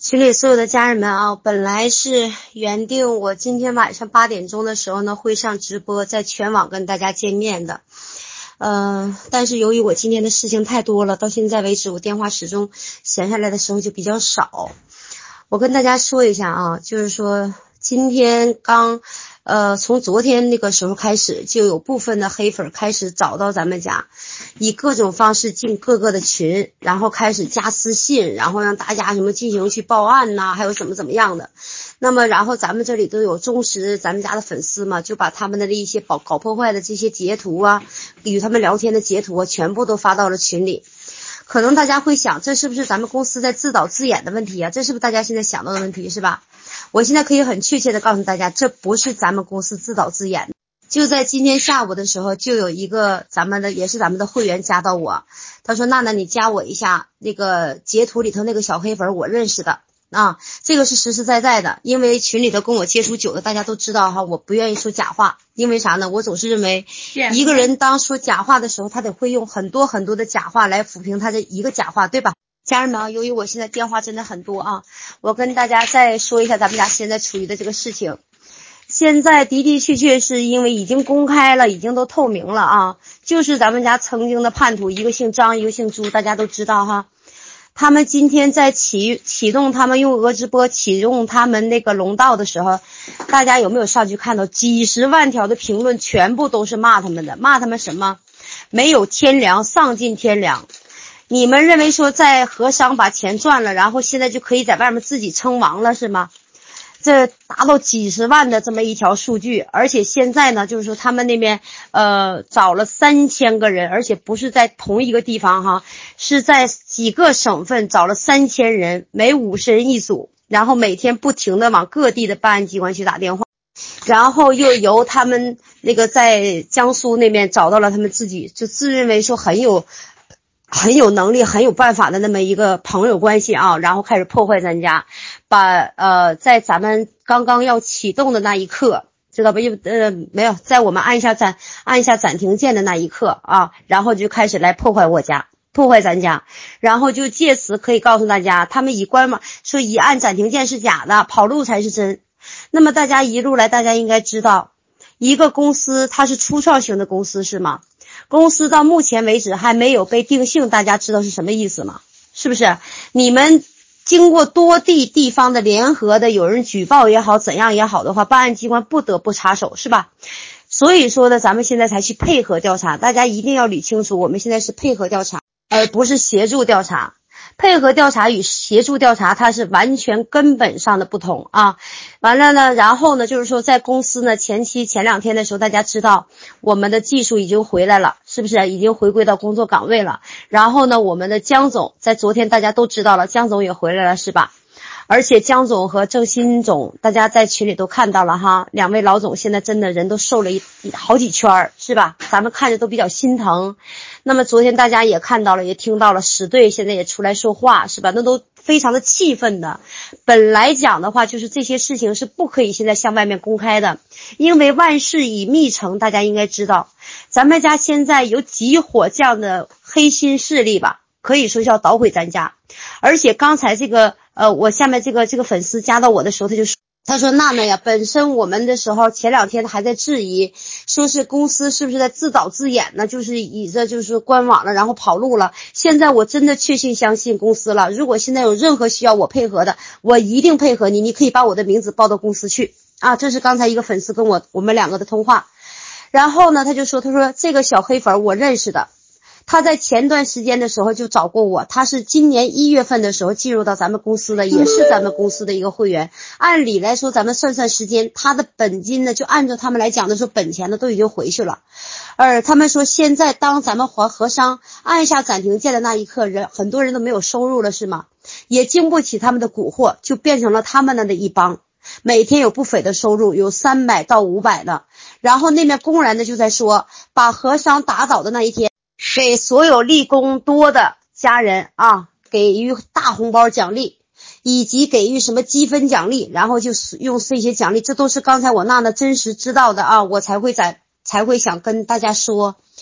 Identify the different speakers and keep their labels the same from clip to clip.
Speaker 1: 群里所有的家人们啊，本来是原定我今天晚上8点钟的时候呢会上直播，在全网跟大家见面的。但是由于我今天的事情太多了，到现在为止我电话始终闲下来的时候就比较少。我跟大家说一下啊，就是说今天从昨天那个时候开始，就有部分的黑粉开始找到咱们家，以各种方式进各个的群，然后开始加私信，然后让大家什么进行去报案呐，还有怎么样的。那么然后咱们这里都有忠实咱们家的粉丝嘛，就把他们的一些搞破坏的这些截图啊，与他们聊天的截图啊，全部都发到了群里。可能大家会想，这是不是咱们公司在自导自演的问题啊？这是不是大家现在想到的问题，是吧？我现在可以很确切的告诉大家，这不是咱们公司自导自演的。就在今天下午的时候，就有一个也是咱们的会员加到我，他说娜娜你加我一下，那个截图里头那个小黑粉我认识的啊，这个是实实在在的。因为群里头跟我接触久的大家都知道哈，我不愿意说假话。因为啥呢？我总是认为一个人当说假话的时候，他得会用很多的假话来抚平他这一个假话，对吧？家人们啊，由于我现在电话真的很多啊，我跟大家再说一下咱们家现在处于的这个事情。现在的确是因为已经公开了，已经都透明了啊，就是咱们家曾经的叛徒，一个姓张，一个姓朱，大家都知道哈。他们今天在启动他们用俄直播启动他们那个龙道的时候，大家有没有上去看到几十万条的评论，全部都是骂他们的，骂他们什么？没有天良，丧尽天良。你们认为说在和商把钱赚了，然后现在就可以在外面自己称王了是吗？这达到几十万的这么一条数据，而且现在呢，就是说他们那边找了3000个人，而且不是在同一个地方哈，是在几个省份找了3000人，每50人一组，然后每天不停的往各地的办案机关去打电话，然后又由他们那个在江苏那边找到了他们自己就自认为说很有能力很有办法的那么一个朋友关系啊，然后开始破坏咱家，把在咱们刚刚要启动的那一刻，知道吧？没有，在我们按下暂停键的那一刻啊，然后就开始来破坏咱家，然后就借此可以告诉大家，他们说一按暂停键是假的，跑路才是真。那么大家一路来，大家应该知道，一个公司它是初创型的公司是吗？公司到目前为止还没有被定性，大家知道是什么意思吗？是不是？你们经过多地方的联合的，有人举报也好，怎样也好的话，办案机关不得不插手，是吧？所以说呢，咱们现在才去配合调查，大家一定要捋清楚，我们现在是配合调查，而不是协助调查。配合调查与协助调查它是完全根本上的不同啊。完了呢，然后呢，就是说在公司呢前2天的时候，大家知道我们的技术已经回来了，是不是已经回归到工作岗位了？然后呢，我们的江总在昨天大家都知道了，江总也回来了，是吧？而且江总和郑新总大家在群里都看到了哈，两位老总现在真的人都瘦了好几圈，是吧？咱们看着都比较心疼。那么昨天大家也看到了，也听到了，史队现在也出来说话，是吧？那都非常的气愤的。本来讲的话，就是这些事情是不可以现在向外面公开的，因为万事以密成，大家应该知道，咱们家现在有几伙这样的黑心势力吧，可以说是要捣毁咱家。而且刚才我下面这个粉丝加到我的时候，他说娜娜呀，本身我们的时候前2天还在质疑，说是公司是不是在自导自演呢，就是以着就是官网了，然后跑路了。现在我真的确信相信公司了，如果现在有任何需要我配合的，我一定配合你，你可以把我的名字报到公司去啊。这是刚才一个粉丝跟我们两个的通话。然后呢，他说这个小黑粉我认识的，他在前段时间的时候就找过我，他是今年1月份的时候进入到咱们公司的，也是咱们公司的一个会员。按理来说咱们算时间，他的本金呢，就按照他们来讲的说本钱呢都已经回去了。而他们说现在当咱们和商按下暂停键的那一刻，很多人都没有收入了是吗？也经不起他们的蛊惑，就变成了他们那的一帮，每天有不菲的收入，有300到500的。然后那边公然的就在说，把和商打倒的那一天，给所有立功多的家人啊，给予大红包奖励，以及给予什么积分奖励，然后就用这些奖励，这都是刚才我娜娜真实知道的啊，我才会想跟大家说。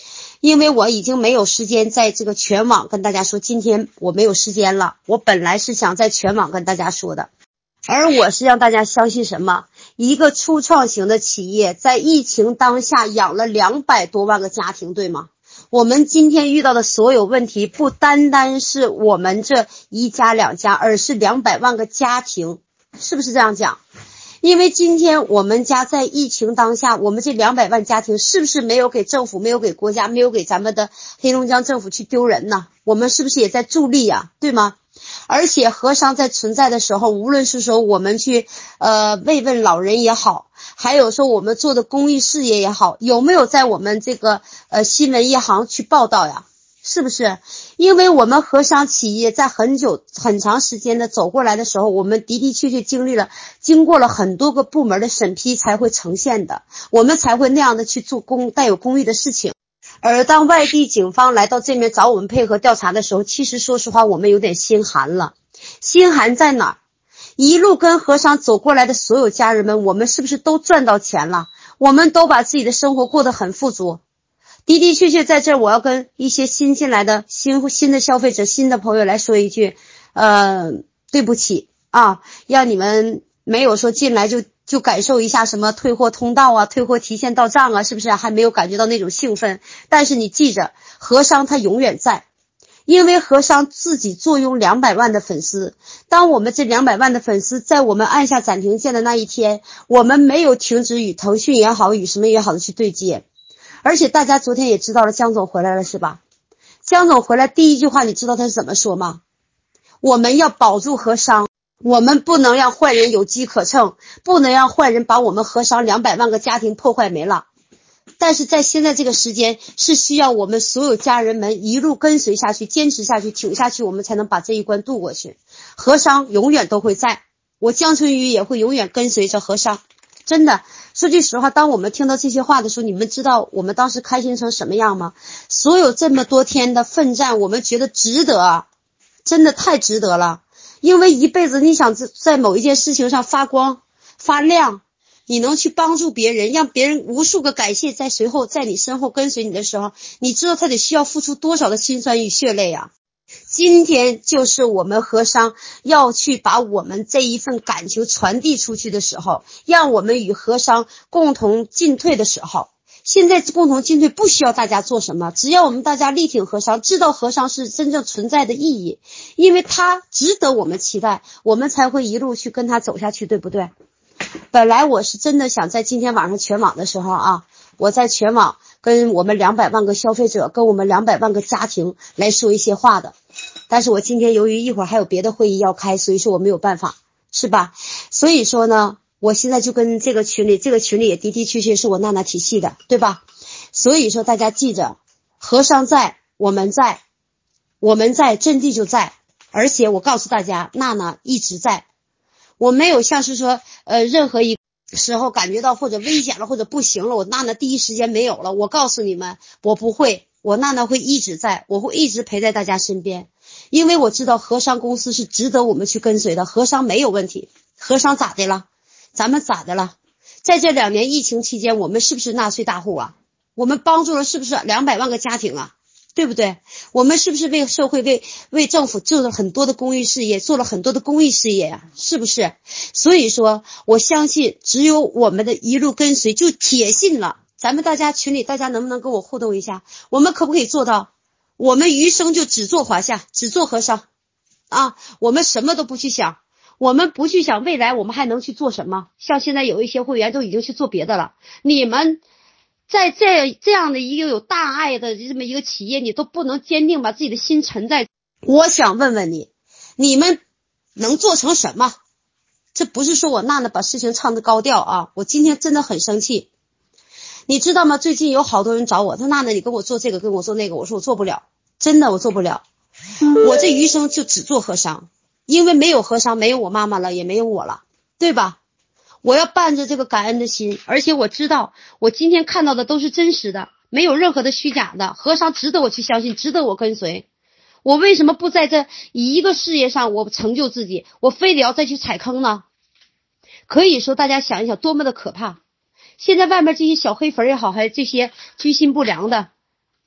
Speaker 1: 因为我已经没有时间在这个全网跟大家说，今天我没有时间了，我本来是想在全网跟大家说的，而我是让大家相信什么？一个初创型的企业在疫情当下养了200多万个家庭，对吗？我们今天遇到的所有问题不单单是我们这一家两家，而是200万个家庭，是不是这样讲？因为今天我们家在疫情当下，我们这200万家庭是不是没有给政府，没有给国家，没有给咱们的黑龙江政府去丢人呢？我们是不是也在助力呀？对吗？而且和商在存在的时候，无论是说我们去慰问老人也好，还有说我们做的公益事业也好，有没有在我们这个新闻一行去报道呀？是不是？因为我们和商企业在很长时间的走过来的时候，我们的确经过了很多个部门的审批才会呈现的，我们才会那样的去做带有公益的事情。而当外地警方来到这边找我们配合调查的时候，其实说实话我们有点心寒了。心寒在哪儿？一路跟和商走过来的所有家人们，我们是不是都赚到钱了？我们都把自己的生活过得很富足。的确在这儿我要跟一些新进来的新的消费者、新的朋友来说一句对不起啊，让你们没有说进来就感受一下什么退货通道啊，退货提现到账啊，是不是还没有感觉到那种兴奋？但是你记着，和商它永远在，因为和商自己坐拥200万的粉丝。当我们这200万的粉丝在我们按下暂停键的那一天，我们没有停止与腾讯也好，与什么也好的去对接。而且大家昨天也知道了，江总回来了是吧？江总回来第一句话你知道他是怎么说吗？我们要保住和商，我们不能让坏人有机可乘，不能让坏人把我们和商200万个家庭破坏没了。但是在现在这个时间，是需要我们所有家人们一路跟随下去，坚持下去，挺下去，我们才能把这一关渡过去。和商永远都会在，我江春雨也会永远跟随着和商。真的说句实话，当我们听到这些话的时候，你们知道我们当时开心成什么样吗？所有这么多天的奋战，我们觉得值得啊，真的太值得了。因为一辈子你想在某一件事情上发光发亮，你能去帮助别人，让别人无数个感谢在随后在你身后跟随你的时候，你知道他得需要付出多少的辛酸与血泪啊。今天就是我们和商要去把我们这一份感情传递出去的时候，让我们与和商共同进退的时候。现在共同进退不需要大家做什么，只要我们大家力挺和商，知道和商是真正存在的意义，因为它值得我们期待，我们才会一路去跟它走下去，对不对？本来我是真的想在今天晚上全网的时候啊，我在全网跟我们200万个消费者，跟我们200万个家庭来说一些话的，但是我今天由于一会儿还有别的会议要开，所以说我没有办法，是吧？所以说呢，我现在就跟这个群里也的确是我娜娜体系的，对吧？所以说大家记着，和商在，我们在，阵地就在，而且我告诉大家，娜娜一直在。我没有像是说任何一个时候感觉到或者危险了或者不行了，我娜娜第一时间没有了。我告诉你们，我不会，我娜娜会一直在，我会一直陪在大家身边，因为我知道和商公司是值得我们去跟随的，和商没有问题。和商咋的了？咱们咋的了？在这2年疫情期间，我们是不是纳税大户啊？我们帮助了是不是200万个家庭啊？对不对？我们是不是为社会为政府做了很多的公益事业，做了很多的公益事业呀？是不是？所以说我相信只有我们的一路跟随，就铁信了。咱们大家群里大家能不能跟我互动一下？我们可不可以做到我们余生就只做华夏，只做和商啊？我们什么都不去想，我们不去想未来我们还能去做什么。像现在有一些会员都已经去做别的了，你们在这样的一个有大爱的这么一个企业，你都不能坚定把自己的心沉在。我想问问你，你们能做成什么？这不是说我娜娜把事情唱得高调啊，我今天真的很生气。你知道吗？最近有好多人找我，他娜娜你跟我做这个跟我做那个，我说我做不了，真的我做不了。我这余生就只做和商，因为没有和商没有我妈妈了，也没有我了，对吧？我要伴着这个感恩的心，而且我知道我今天看到的都是真实的，没有任何的虚假的，和商值得我去相信，值得我跟随。我为什么不在这一个事业上我成就自己，我非得要再去踩坑呢？可以说大家想一想多么的可怕。现在外面这些小黑粉也好，还有这些居心不良的，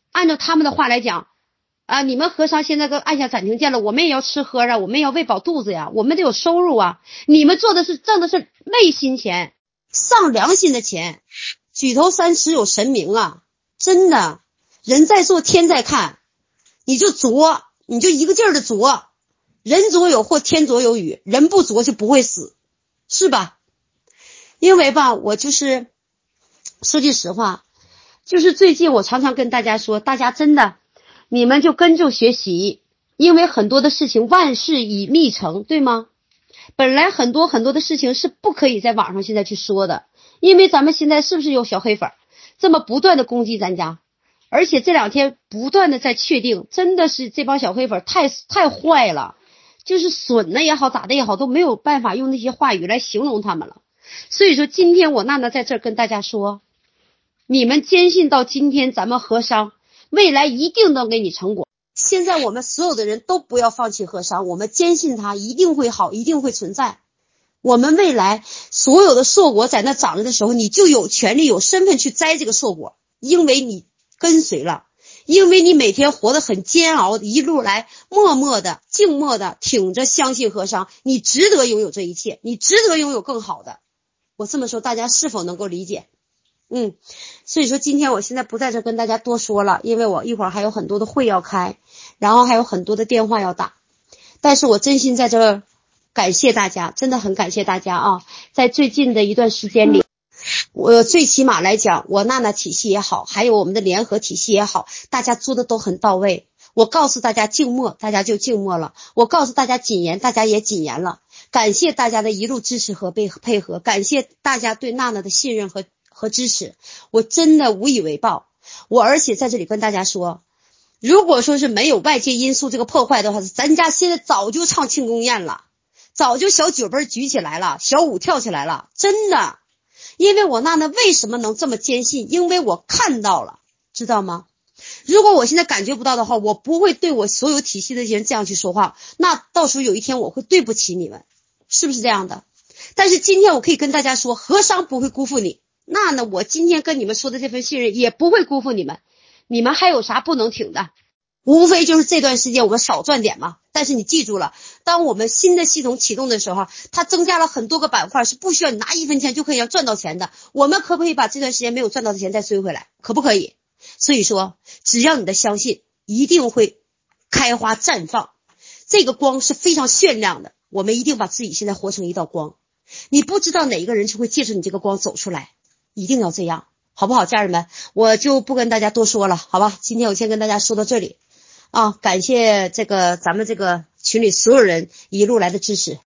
Speaker 1: 按照他们的话来讲啊，你们和尚现在都按下暂停键了，我们也要吃喝啊，我们也要喂饱肚子呀，我们得有收入啊。你们做的是挣的是昧心钱，上良心的钱，举头三尺有神明啊，真的，人在做天在看，你就作，你就一个劲儿的作，人左有祸天左有雨，人不作就不会死，是吧？因为吧，我就是说句实话，就是最近我常常跟大家说，大家真的你们就跟着学习，因为很多的事情万事以密成，对吗？本来很多的事情是不可以在网上现在去说的，因为咱们现在是不是有小黑粉这么不断的攻击咱家，而且这两天不断的在确定，真的是这帮小黑粉太坏了，就是损的也好咋的也好，都没有办法用那些话语来形容他们了。所以说今天我娜娜在这儿跟大家说，你们坚信到今天咱们和商未来一定能给你成果。现在我们所有的人都不要放弃和商，我们坚信它一定会好，一定会存在。我们未来所有的硕果在那长着的时候，你就有权利有身份去摘这个硕果，因为你跟随了，因为你每天活得很煎熬，一路来默默的静默的挺着相信和商，你值得拥有这一切，你值得拥有更好的。我这么说大家是否能够理解？所以说今天我现在不在这跟大家多说了，因为我一会儿还有很多的会要开，然后还有很多的电话要打，但是我真心在这儿感谢大家，真的很感谢大家啊！在最近的一段时间里，我最起码来讲，我娜娜体系也好，还有我们的联合体系也好，大家做的都很到位。我告诉大家静默，大家就静默了；我告诉大家谨言，大家也谨言了。感谢大家的一路支持和配合，感谢大家对娜娜的信任和支持，我真的无以为报。而且在这里跟大家说，如果说是没有外界因素这个破坏的话，咱家现在早就唱庆功宴了，早就小酒杯举起来了，小舞跳起来了，真的。因为我娜娜为什么能这么坚信？因为我看到了，知道吗？如果我现在感觉不到的话，我不会对我所有体系的人这样去说话，那到时候有一天我会对不起你们，是不是这样的？但是今天我可以跟大家说，和商不会辜负你，那呢，我今天跟你们说的这份信任也不会辜负你们。你们还有啥不能挺的？无非就是这段时间我们少赚点嘛。但是你记住了，当我们新的系统启动的时候，它增加了很多个板块，是不需要你拿1分钱就可以赚到钱的。我们可不可以把这段时间没有赚到的钱再追回来？可不可以？所以说，只要你的相信，一定会开花绽放。这个光是非常炫亮的，我们一定把自己现在活成一道光。你不知道哪一个人就会借着你这个光走出来，一定要这样，好不好，家人们？我就不跟大家多说了，好吧？今天我先跟大家说到这里啊，感谢咱们这个群里所有人一路来的支持。